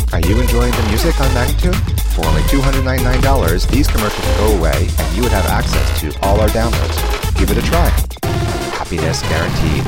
Are you enjoying the music on Magnatune? For only $299, these commercials go away and you would have access to all our downloads. Give it a try. Happiness guaranteed.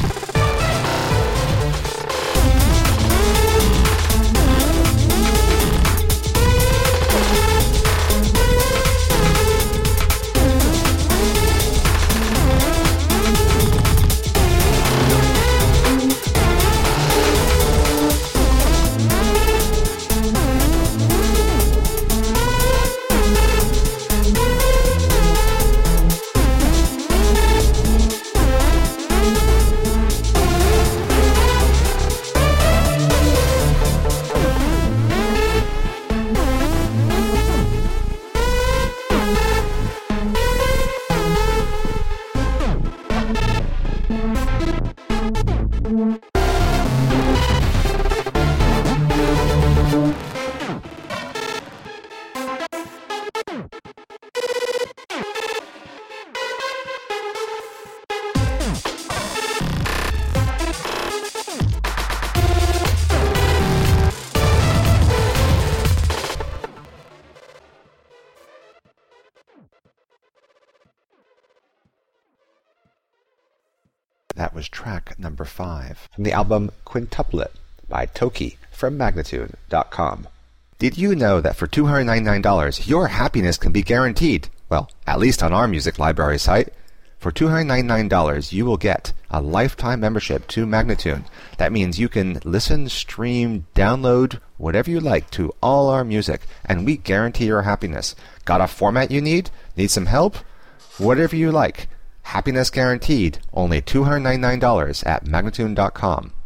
That was track number 5 from the album Quintuplet by Toki from Magnatune.com. Did you know that for $299 your happiness can be guaranteed? Well, at least on our music library site. For $299 you will get a lifetime membership to Magnatune. That means you can listen, stream, download, whatever you like to all our music, and we guarantee your happiness. Got a format you need? Need some help? Whatever you like. Happiness guaranteed, only $299 at Magnatune.com.